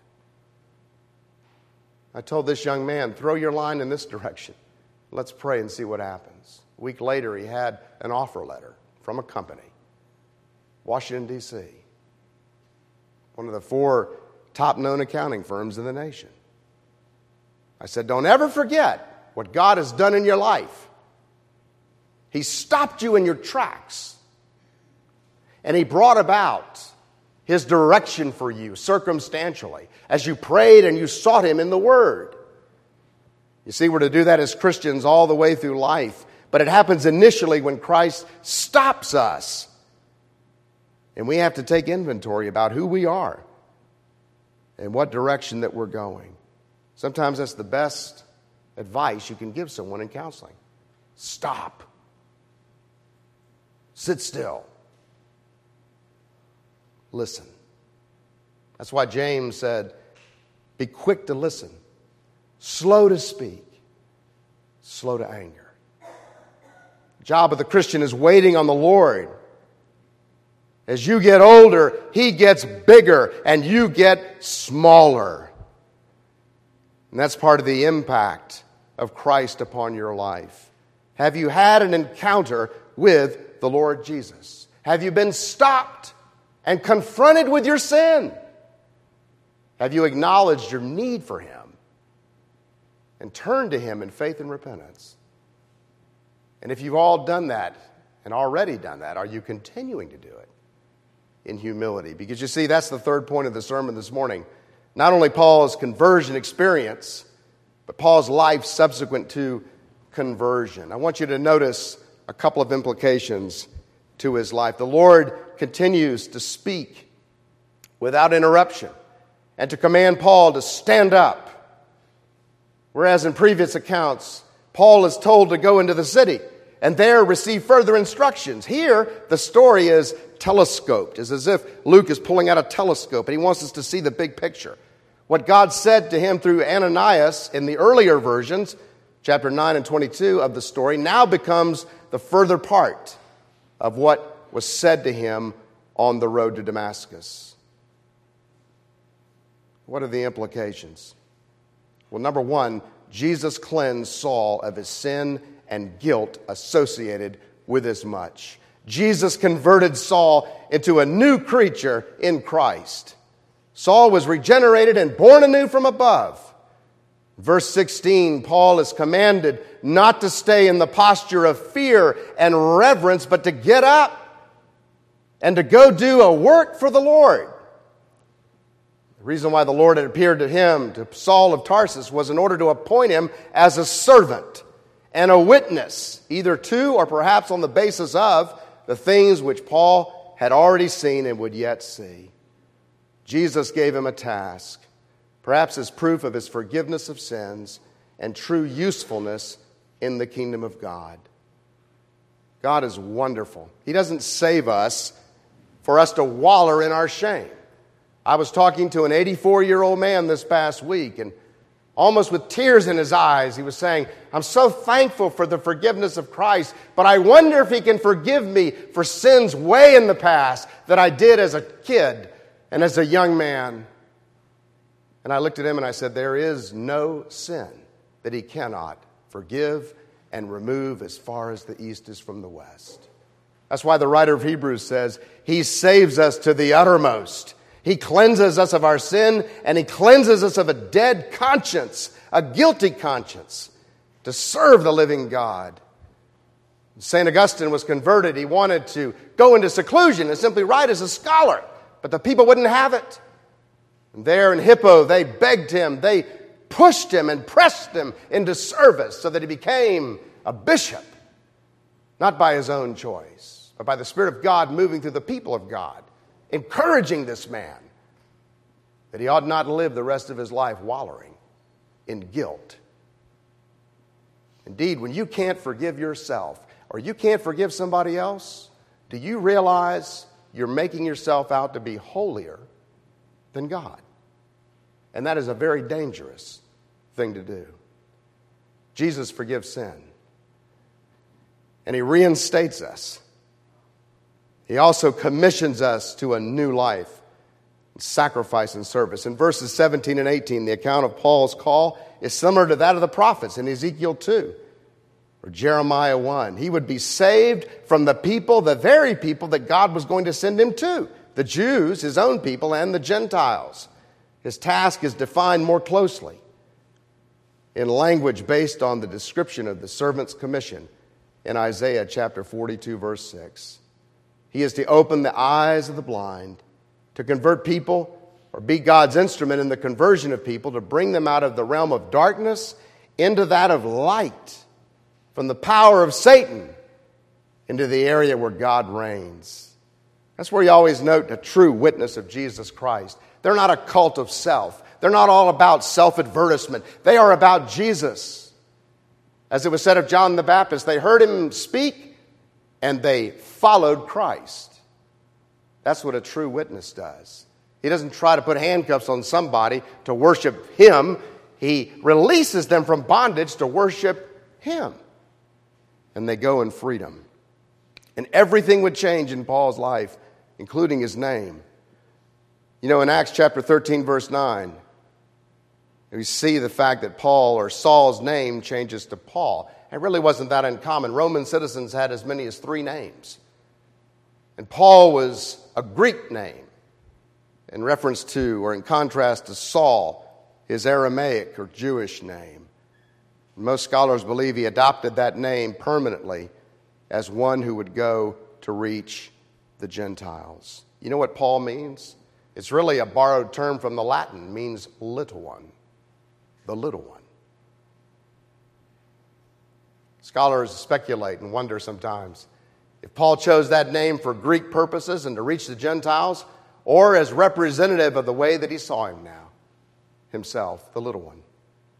I told this young man, throw your line in this direction. Let's pray and see what happens. A week later, he had an offer letter from a company, Washington, D C, one of the four top-known accounting firms in the nation. I said, don't ever forget what God has done in your life. He stopped you in your tracks, and he brought about his direction for you circumstantially as you prayed and you sought him in the Word. You see, we're to do that as Christians all the way through life, but it happens initially when Christ stops us, and we have to take inventory about who we are and what direction that we're going. Sometimes that's the best advice you can give someone in counseling. Stop. Sit still. Listen. That's why James said, be quick to listen, slow to speak, slow to anger. The job of the Christian is waiting on the Lord. As you get older, He gets bigger and you get smaller. And that's part of the impact of Christ upon your life. Have you had an encounter with the Lord Jesus? Have you been stopped and confronted with your sin? Have you acknowledged your need for Him and turned to Him in faith and repentance? And if you've all done that and already done that, are you continuing to do it in humility? Because you see, that's the third point of the sermon this morning. Not only Paul's conversion experience, but Paul's life subsequent to conversion. I want you to notice a couple of implications to his life. The Lord continues to speak without interruption and to command Paul to stand up. Whereas in previous accounts, Paul is told to go into the city and there receive further instructions. Here, the story is telescoped. It's as if Luke is pulling out a telescope and he wants us to see the big picture. What God said to him through Ananias in the earlier versions, chapter nine and twenty-two of the story, now becomes the further part of what was said to him on the road to Damascus. What are the implications? Well, number one, Jesus cleansed Saul of his sin and guilt associated with as much. Jesus converted Saul into a new creature in Christ. Saul was regenerated and born anew from above. Verse sixteen, Paul is commanded not to stay in the posture of fear and reverence, but to get up and to go do a work for the Lord. The reason why the Lord had appeared to him, to Saul of Tarsus, was in order to appoint him as a servant and a witness, either to or perhaps on the basis of the things which Paul had already seen and would yet see. Jesus gave him a task, perhaps as proof of his forgiveness of sins and true usefulness in the kingdom of God. God is wonderful. He doesn't save us for us to waller in our shame. I was talking to an eighty-four-year-old man this past week, and almost with tears in his eyes, he was saying, I'm so thankful for the forgiveness of Christ, but I wonder if He can forgive me for sins way in the past that I did as a kid and as a young man. And I looked at him and I said, there is no sin that He cannot forgive and remove as far as the east is from the west. That's why the writer of Hebrews says, He saves us to the uttermost. He cleanses us of our sin, and He cleanses us of a dead conscience, a guilty conscience, to serve the living God. Saint Augustine was converted. He wanted to go into seclusion and simply write as a scholar, but the people wouldn't have it. And there in Hippo, they begged him, they pushed him and pressed him into service so that he became a bishop, not by his own choice, but by the Spirit of God moving through the people of God, encouraging this man that he ought not live the rest of his life wallowing in guilt. Indeed, when you can't forgive yourself or you can't forgive somebody else, do you realize you're making yourself out to be holier than God? And that is a very dangerous thing to do. Jesus forgives sin, and He reinstates us. He also commissions us to a new life, sacrifice and service. In verses seventeen and eighteen, the account of Paul's call is similar to that of the prophets in Ezekiel two or Jeremiah one. He would be saved from the people, the very people that God was going to send him to, the Jews, His own people, and the Gentiles. His task is defined more closely in language based on the description of the servant's commission in Isaiah chapter forty-two, verse six. He is to open the eyes of the blind, to convert people or be God's instrument in the conversion of people, to bring them out of the realm of darkness into that of light, from the power of Satan into the area where God reigns. That's where you always note a true witness of Jesus Christ. They're not a cult of self. They're not all about self-advertisement. They are about Jesus. As it was said of John the Baptist, they heard him speak and they followed Christ. That's what a true witness does. He doesn't try to put handcuffs on somebody to worship him. He releases them from bondage to worship him. And they go in freedom. And everything would change in Paul's life, including his name. You know, in Acts chapter thirteen, verse nine, we see the fact that Paul or Saul's name changes to Paul. It really wasn't that uncommon. Roman citizens had as many as three names. And Paul was a Greek name in reference to or in contrast to Saul, his Aramaic or Jewish name. Most scholars believe he adopted that name permanently as one who would go to reach the Gentiles. You know what Paul means? It's really a borrowed term from the Latin. It means little one, the little one. Scholars speculate and wonder sometimes if Paul chose that name for Greek purposes and to reach the Gentiles, or as representative of the way that he saw him now, himself, the little one.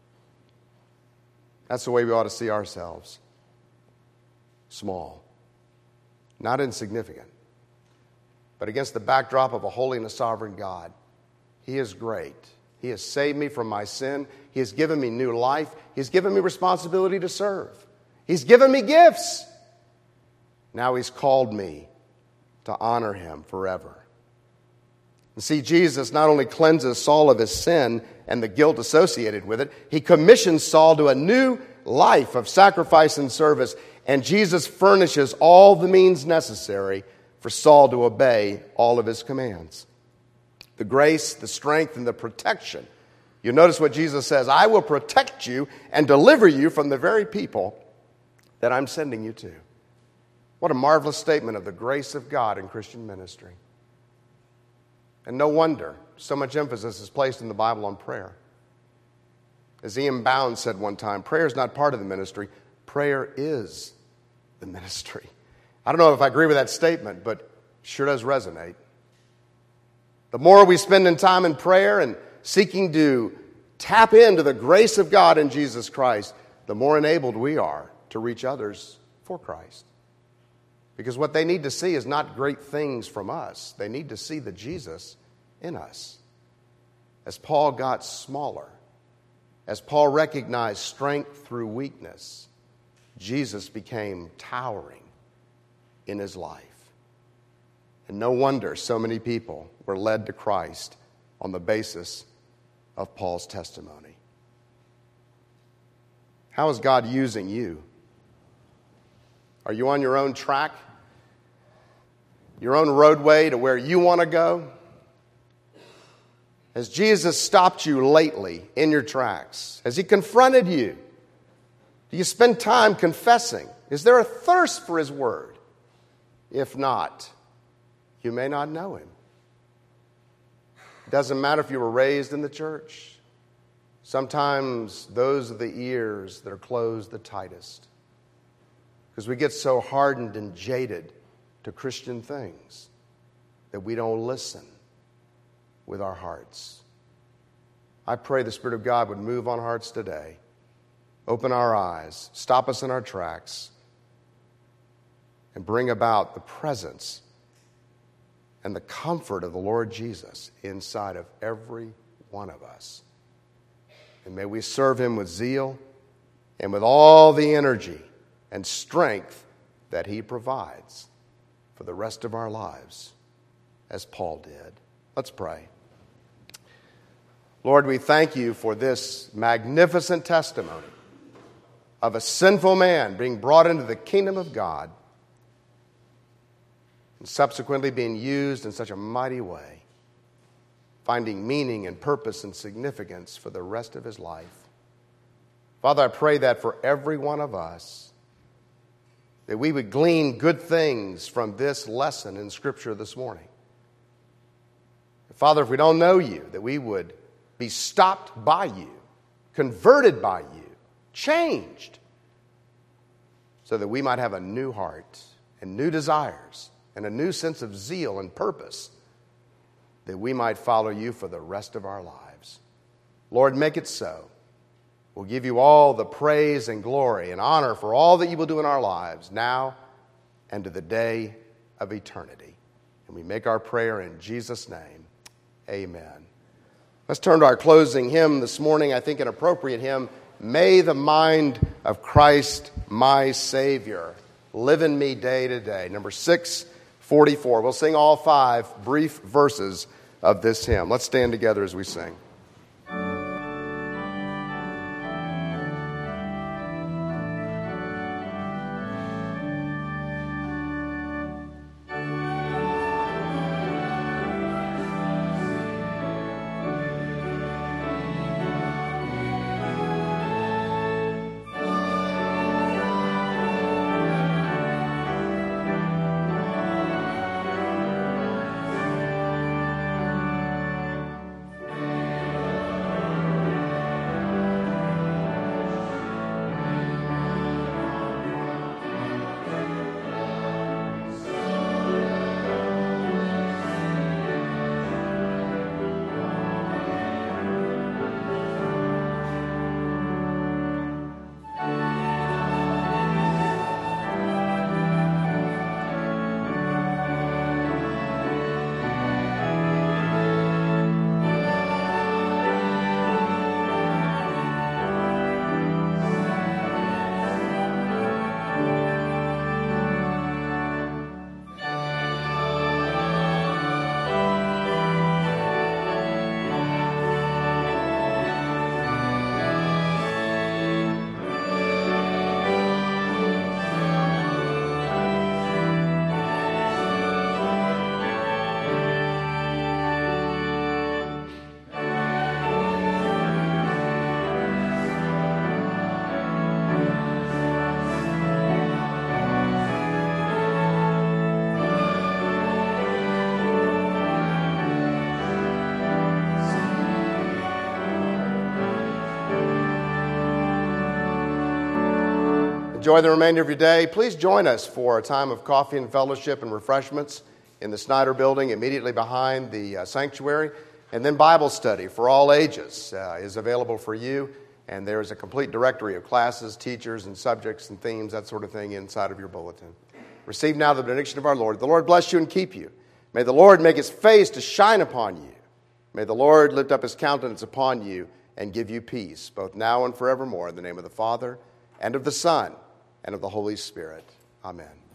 That's the way we ought to see ourselves. Small, not insignificant, but against the backdrop of a holy and a sovereign God. He is great. He has saved me from my sin. He has given me new life. He's given me responsibility to serve. He's given me gifts. Now he's called me to honor him forever. And see, Jesus not only cleanses Saul of his sin and the guilt associated with it, he commissions Saul to a new life of sacrifice and service. And Jesus furnishes all the means necessary for Saul to obey all of his commands. The grace, the strength, and the protection. You notice what Jesus says, I will protect you and deliver you from the very people that I'm sending you to. What a marvelous statement of the grace of God in Christian ministry. And no wonder so much emphasis is placed in the Bible on prayer. As Ian Bounds said one time, prayer is not part of the ministry, prayer is the ministry. I don't know if I agree with that statement, but it sure does resonate. The more we spend in time in prayer and seeking to tap into the grace of God in Jesus Christ, the more enabled we are to reach others for Christ. Because what they need to see is not great things from us. They need to see the Jesus in us. As Paul got smaller, as Paul recognized strength through weakness, Jesus became towering in his life. And no wonder so many people were led to Christ on the basis of Paul's testimony. How is God using you? Are you on your own track? Your own roadway to where you want to go? Has Jesus stopped you lately in your tracks? Has he confronted you? Do you spend time confessing? Is there a thirst for his word? If not, you may not know him. It doesn't matter if you were raised in the church. Sometimes those are the ears that are closed the tightest, because we get so hardened and jaded to Christian things that we don't listen with our hearts. I pray the Spirit of God would move on hearts today, open our eyes, stop us in our tracks, and bring about the presence and the comfort of the Lord Jesus inside of every one of us. And may we serve him with zeal and with all the energy and strength that he provides for the rest of our lives, as Paul did. Let's pray. Lord, we thank you for this magnificent testimony of a sinful man being brought into the kingdom of God and subsequently being used in such a mighty way, finding meaning and purpose and significance for the rest of his life. Father, I pray that for every one of us, that we would glean good things from this lesson in Scripture this morning. Father, if we don't know you, that we would be stopped by you, converted by you, changed, so that we might have a new heart and new desires and a new sense of zeal and purpose that we might follow you for the rest of our lives. Lord, make it so. We'll give you all the praise and glory and honor for all that you will do in our lives now and to the day of eternity. And we make our prayer in Jesus' name. Amen. Let's turn to our closing hymn this morning. I think an appropriate hymn, May the Mind of Christ, my Savior, live in me day to day. Number six forty-four. We'll sing all five brief verses of this hymn. Let's stand together as we sing. Enjoy the remainder of your day. Please join us for a time of coffee and fellowship and refreshments in the Snyder Building immediately behind the uh, sanctuary. And then Bible study for all ages uh, is available for you. And there's a complete directory of classes, teachers, and subjects and themes, that sort of thing, inside of your bulletin. Receive now the benediction of our Lord. The Lord bless you and keep you. May the Lord make his face to shine upon you. May the Lord lift up his countenance upon you and give you peace, both now and forevermore. In the name of the Father, and of the Son, and of the Holy Spirit. Amen.